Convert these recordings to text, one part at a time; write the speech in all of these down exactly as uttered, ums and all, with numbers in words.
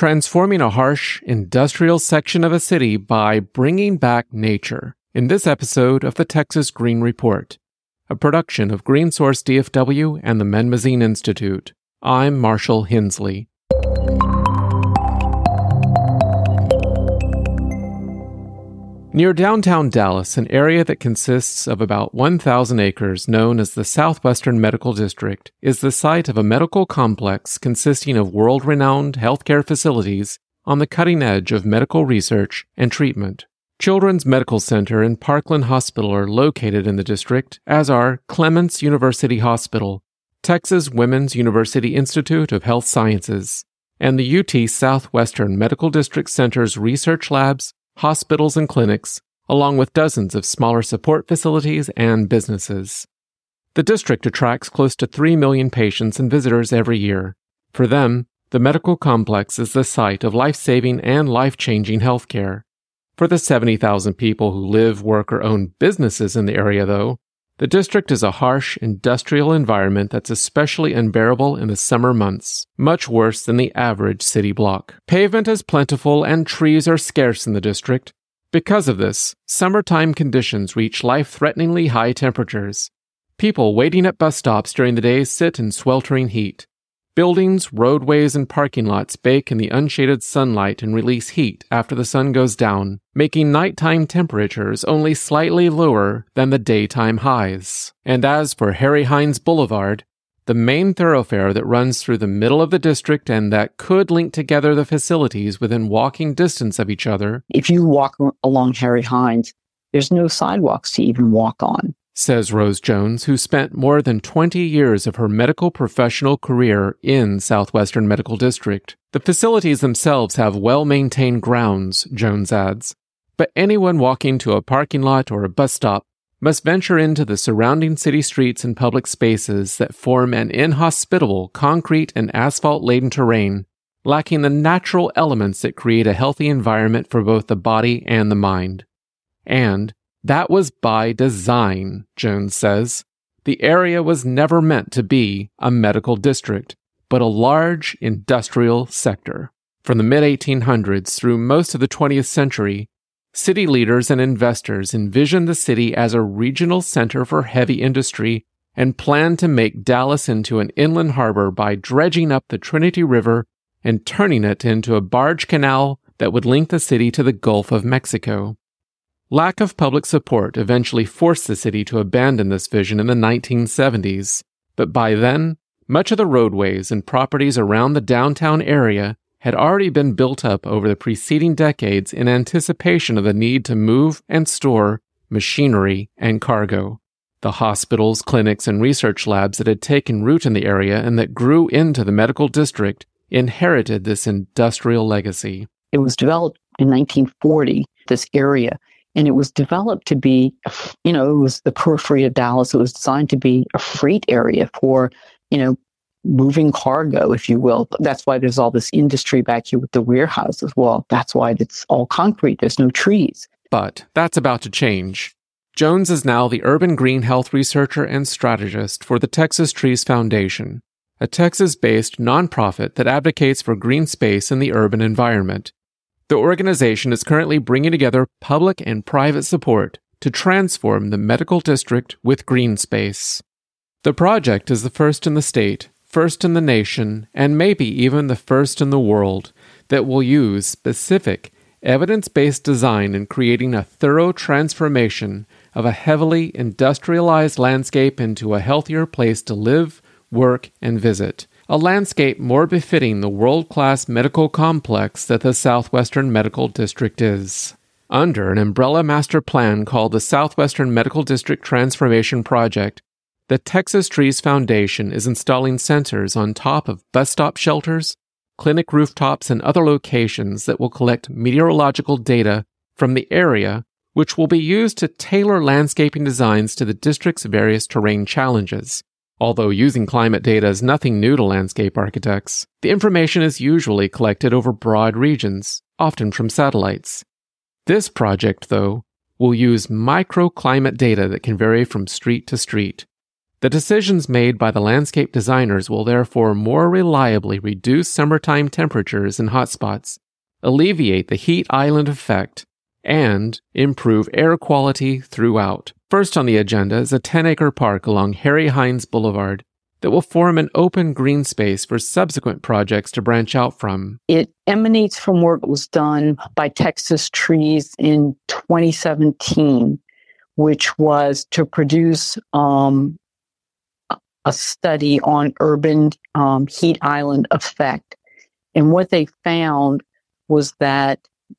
transforming a harsh, industrial section of a city by bringing back nature, in this episode of the Texas Green Report, a production of GreenSource D F W and the Menmazine Institute. I'm Marshall Hensley. Near downtown Dallas, an area that consists of about one thousand acres known as the Southwestern Medical District, is the site of a medical complex consisting of world-renowned healthcare facilities on the cutting edge of medical research and treatment. Children's Medical Center and Parkland Hospital are located in the district, as are Clements University Hospital, Texas Women's University Institute of Health Sciences, and the U T Southwestern Medical District Center's research labs, hospitals and clinics, along with dozens of smaller support facilities and businesses. The district attracts close to three million patients and visitors every year. For them, the medical complex is the site of life-saving and life-changing healthcare. For the seventy thousand people who live, work, or own businesses in the area, though, the district is a harsh, industrial environment that's especially unbearable in the summer months, much worse than the average city block. Pavement is plentiful and trees are scarce in the district. Because of this, summertime conditions reach life-threateningly high temperatures. People waiting at bus stops during the day sit in sweltering heat. Buildings, roadways, and parking lots bake in the unshaded sunlight and release heat after the sun goes down, making nighttime temperatures only slightly lower than the daytime highs. And as for Harry Hines Boulevard, the main thoroughfare that runs through the middle of the district and that could link together the facilities within walking distance of each other, if you walk along Harry Hines, there's no sidewalks to even walk on, says Rose Jones, who spent more than twenty years of her medical professional career in Southwestern Medical District. The facilities themselves have well-maintained grounds, Jones adds, but anyone walking to a parking lot or a bus stop must venture into the surrounding city streets and public spaces that form an inhospitable concrete and asphalt-laden terrain, lacking the natural elements that create a healthy environment for both the body and the mind. And that was by design, Jones says. The area was never meant to be a medical district, but a large industrial sector. From the mid eighteen hundreds through most of the twentieth century, city leaders and investors envisioned the city as a regional center for heavy industry and planned to make Dallas into an inland harbor by dredging up the Trinity River and turning it into a barge canal that would link the city to the Gulf of Mexico. Lack of public support eventually forced the city to abandon this vision in the nineteen seventies, but by then, much of the roadways and properties around the downtown area had already been built up over the preceding decades in anticipation of the need to move and store machinery and cargo. The hospitals, clinics, and research labs that had taken root in the area and that grew into the medical district inherited this industrial legacy. It was developed in nineteen forty, this area. And it was developed to be, you know, it was the periphery of Dallas. It was designed to be a freight area for, you know, moving cargo, if you will. That's why there's all this industry back here with the warehouses. Well, that's why it's all concrete. There's no trees. But that's about to change. Jones is now the urban green health researcher and strategist for the Texas Trees Foundation, a Texas-based nonprofit that advocates for green space in the urban environment. The organization is currently bringing together public and private support to transform the medical district with green space. The project is the first in the state, first in the nation, and maybe even the first in the world that will use specific, evidence-based design in creating a thorough transformation of a heavily industrialized landscape into a healthier place to live, work, and visit. A landscape more befitting the world-class medical complex that the Southwestern Medical District is. Under an umbrella master plan called the Southwestern Medical District Transformation Project, the Texas Trees Foundation is installing sensors on top of bus stop shelters, clinic rooftops, and other locations that will collect meteorological data from the area, which will be used to tailor landscaping designs to the district's various terrain challenges. Although using climate data is nothing new to landscape architects, the information is usually collected over broad regions, often from satellites. This project, though, will use microclimate data that can vary from street to street. The decisions made by the landscape designers will therefore more reliably reduce summertime temperatures in hotspots, alleviate the heat island effect, and improve air quality throughout. First on the agenda is a ten-acre park along Harry Hines Boulevard that will form an open green space for subsequent projects to branch out from. It emanates from work that was done by Texas Trees in twenty seventeen, which was to produce um, a study on urban um, heat island effect. And what they found was that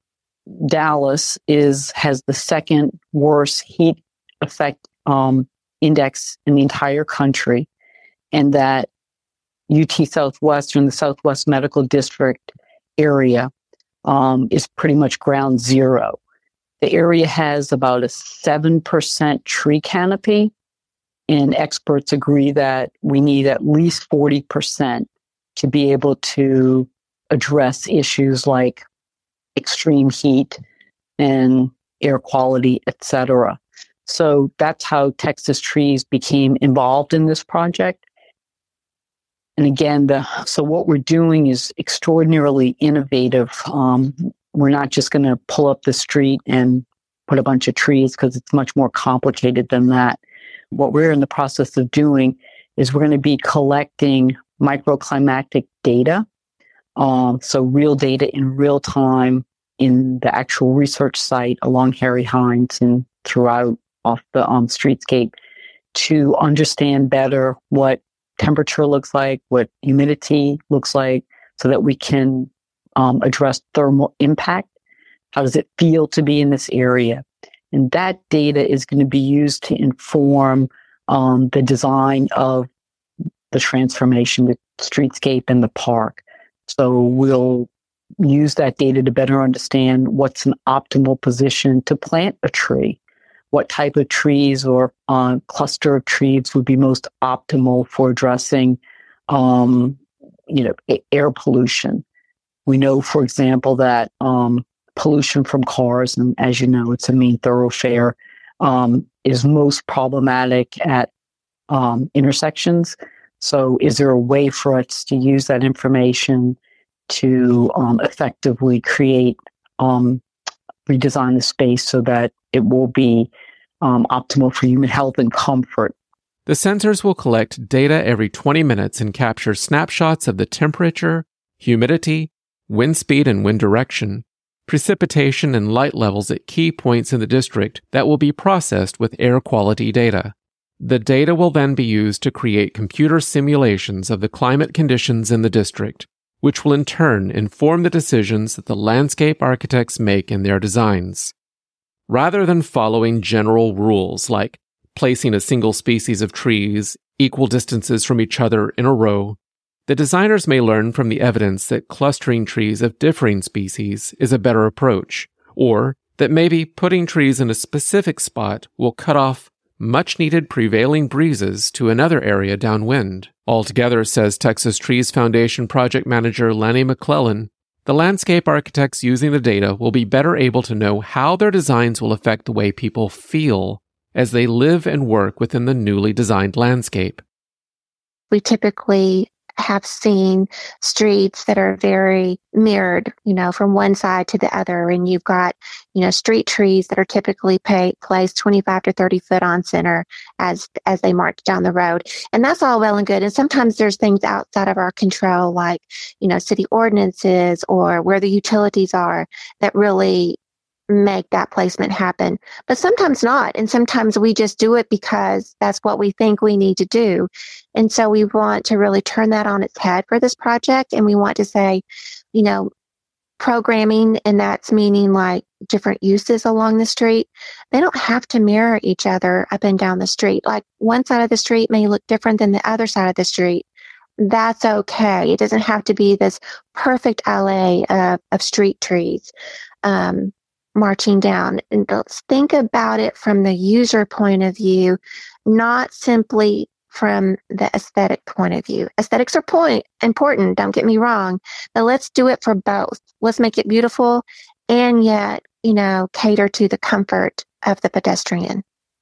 Dallas is has the second worst heat effect um, index in the entire country, and that U T Southwestern, the Southwest Medical District area, um, is pretty much ground zero. The area has about a seven percent tree canopy, and experts agree that we need at least forty percent to be able to address issues like extreme heat and air quality, et cetera. So that's how Texas Trees became involved in this project. And again, the, so what we're doing is extraordinarily innovative. Um, we're not just going to pull up the street and put a bunch of trees, because it's much more complicated than that. What we're in the process of doing is we're going to be collecting microclimatic data. Um, so real data in real time in the actual research site along Harry Hines and throughout off the um, streetscape, to understand better what temperature looks like, what humidity looks like, so that we can um, address thermal impact. How does it feel to be in this area? And that data is going to be used to inform um, the design of the transformation, the streetscape and the park. So we'll use that data to better understand what's an optimal position to plant a tree. What type of trees or uh, cluster of trees would be most optimal for addressing, um, you know, a- air pollution. We know, for example, that um, pollution from cars, and as you know, it's a main thoroughfare, um, is most problematic at um, intersections. So is there a way for us to use that information to um, effectively create, um, redesign the space so that it will be um, optimal for human health and comfort? The sensors will collect data every twenty minutes and capture snapshots of the temperature, humidity, wind speed and wind direction, precipitation and light levels at key points in the district that will be processed with air quality data. The data will then be used to create computer simulations of the climate conditions in the district, which will in turn inform the decisions that the landscape architects make in their designs. Rather than following general rules like placing a single species of trees equal distances from each other in a row, the designers may learn from the evidence that clustering trees of differing species is a better approach, or that maybe putting trees in a specific spot will cut off much-needed prevailing breezes to another area downwind. Altogether, says Texas Trees Foundation project manager Lanny McClellan, the landscape architects using the data will be better able to know how their designs will affect the way people feel as they live and work within the newly designed landscape. We typically have seen streets that are very mirrored, you know, from one side to the other. And you've got, you know, street trees that are typically pay, placed twenty-five to thirty foot on center as, as they march down the road. And that's all well and good. And sometimes there's things outside of our control, like, you know, city ordinances or where the utilities are, that really make that placement happen. But sometimes not. And sometimes we just do it because that's what we think we need to do. And so we want to really turn that on its head for this project. And we want to say, you know, programming, and that's meaning like different uses along the street, they don't have to mirror each other up and down the street. Like one side of the street may look different than the other side of the street. That's okay. It doesn't have to be this perfect alley of, of street trees. Um, marching down. And let's think about it from the user point of view, not simply from the aesthetic point of view. Aesthetics are point important, don't get me wrong, but let's do it for both. Let's make it beautiful and yet, you know, cater to the comfort of the pedestrian.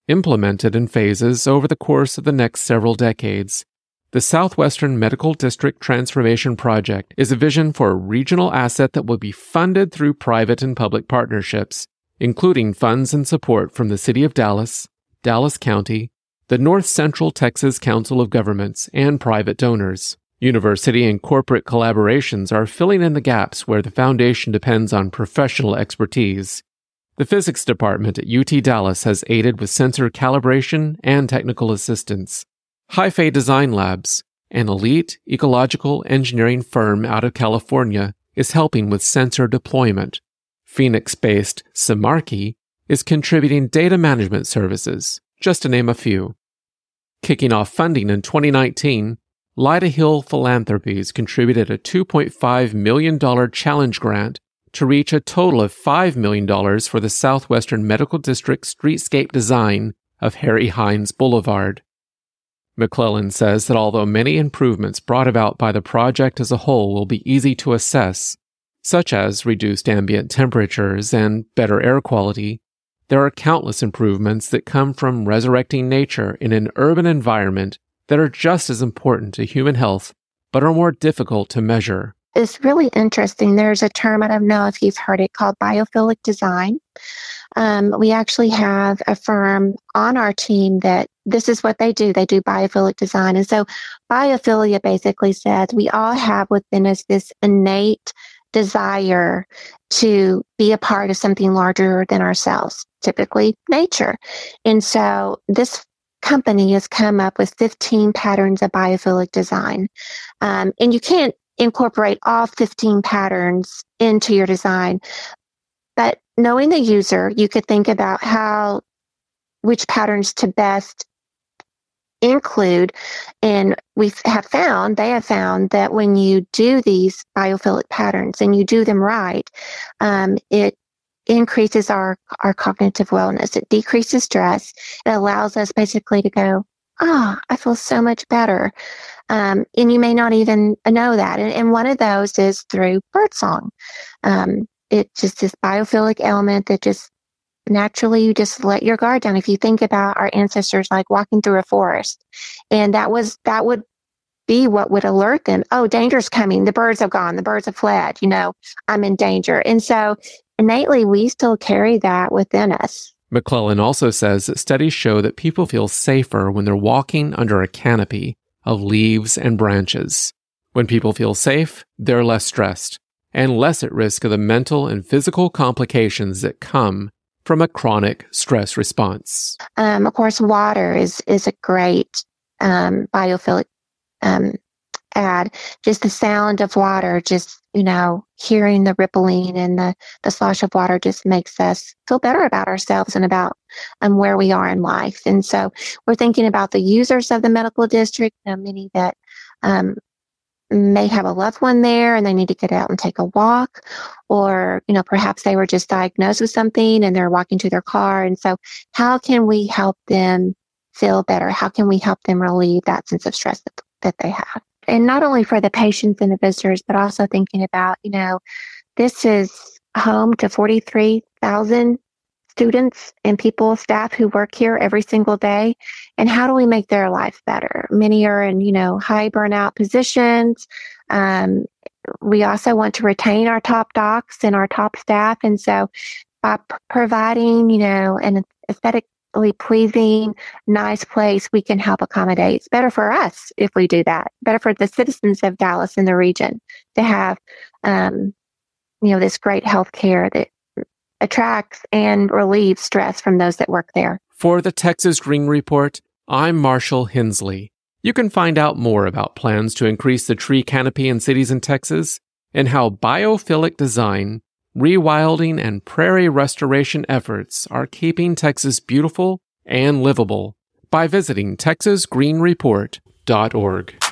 Implemented in phases over the course of the next several decades, the Southwestern Medical District Transformation Project is a vision for a regional asset that will be funded through private and public partnerships, including funds and support from the City of Dallas, Dallas County, the North Central Texas Council of Governments, and private donors. University and corporate collaborations are filling in the gaps where the foundation depends on professional expertise. The physics department at U T Dallas has aided with sensor calibration and technical assistance. Hi-Fi Design Labs, an elite ecological engineering firm out of California, is helping with sensor deployment. Phoenix-based Semarkey is contributing data management services, just to name a few. Kicking off funding in twenty nineteen, Lyda Hill Philanthropies contributed a two point five million dollars challenge grant to reach a total of five million dollars for the Southwestern Medical District streetscape design of Harry Hines Boulevard. McClellan says that although many improvements brought about by the project as a whole will be easy to assess, such as reduced ambient temperatures and better air quality, there are countless improvements that come from resurrecting nature in an urban environment that are just as important to human health, but are more difficult to measure. It's really interesting. There's a term, I don't know if you've heard it, called biophilic design. Um, we actually have a firm on our team that this is what they do. They do biophilic design. And so biophilia basically says we all have within us this innate desire to be a part of something larger than ourselves, typically nature. And so this company has come up with fifteen patterns of biophilic design. Um, and you can't incorporate all fifteen patterns into your design. But knowing the user, you could think about how, which patterns to best include. And we have found, they have found that when you do these biophilic patterns and you do them right, um, it increases our, our cognitive wellness. It decreases stress. It allows us basically to go, ah, oh, I feel so much better. Um, and you may not even know that. And, and one of those is through birdsong. Um, it's just this biophilic element that just naturally you just let your guard down. If you think about our ancestors like walking through a forest, and that was, that would be what would alert them. Oh, danger's coming. The birds have gone. The birds have fled. You know, I'm in danger. And so innately, we still carry that within us. McClellan also says that studies show that people feel safer when they're walking under a canopy of leaves and branches. When people feel safe, they're less stressed and less at risk of the mental and physical complications that come from a chronic stress response. Um, of course, water is, is a great um, biophilic um, add. Just the sound of water, just, you know, hearing the rippling and the, the slosh of water just makes us feel better about ourselves and about um, where we are in life. And so we're thinking about the users of the medical district, you know, many that um, may have a loved one there and they need to get out and take a walk, or, you know, perhaps they were just diagnosed with something and they're walking to their car. And so how can we help them feel better? How can we help them relieve that sense of stress that, that they have? And not only for the patients and the visitors, but also thinking about, you know, this is home to forty-three thousand students and people, staff who work here every single day. And how do we make their life better? Many are in, you know, high burnout positions. Um, we also want to retain our top docs and our top staff. And so by p- providing, you know, an aesthetic pleasing, nice place, we can help accommodate. It's better for us if we do that. Better for the citizens of Dallas and the region to have, um, you know, this great health care that attracts and relieves stress from those that work there. For the Texas Green Report, I'm Marshall Hensley. You can find out more about plans to increase the tree canopy in cities in Texas and how biophilic design, rewilding, and prairie restoration efforts are keeping Texas beautiful and livable by visiting texas green report dot org.